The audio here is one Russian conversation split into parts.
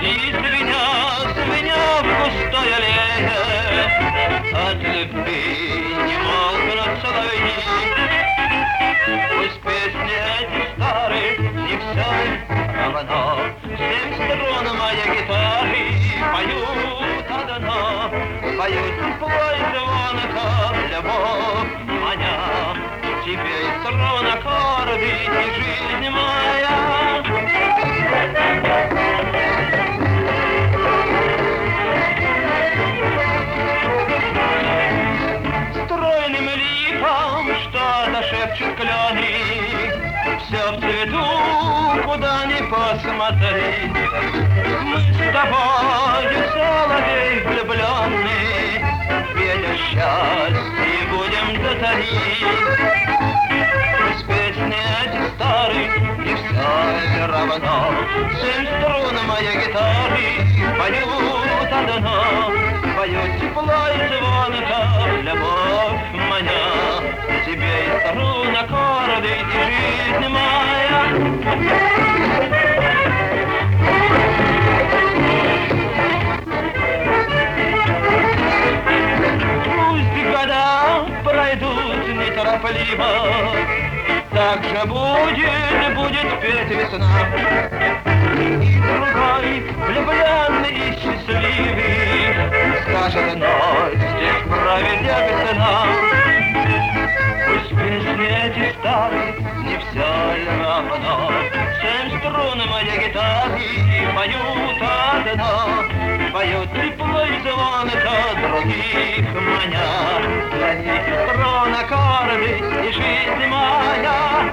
И звеня в густой аллее, от любви не молкнут соловьи. Пусть песни эти старые, не все равно, 7 струн моей гитары поют одно, поют тепло и звонко, любовь моя. Тебе и струн, аккорды, и жизнь моя. Стройным липом что-то шепчут клены, все в цвету, куда ни посмотри. Мы с тобою соловей влюбленный, петь о счастье будем до зари. Пусть песни эти старые, и все равно, 7 струн моей гитары поют одно, поют тепло и звонко, любовь моя. Тебе и струн, аккорды, и жизнь моя. Пусть года пройдут неторопливо, так же будет петь весна. И другой, влюбленный и счастливый, скажет ночь, здесь проведя без сна. Пусть песни эти старые, не все ли равно, 7 струн моей гитары поют одно, поют тепло и звонко, других маня. Для них струн, аккорды и жизнь моя.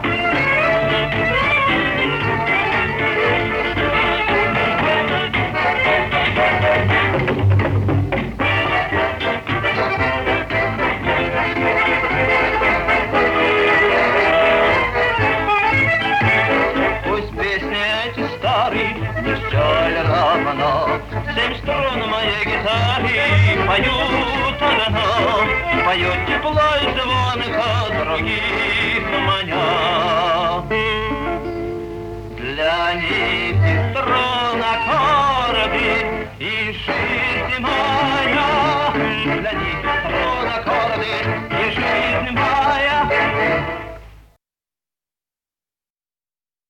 Не все ли равно, 7 струн моей гитары поют одно, поют тепло и звонко, других маня. Для них и струн, аккорды, и жизнь моя. Для них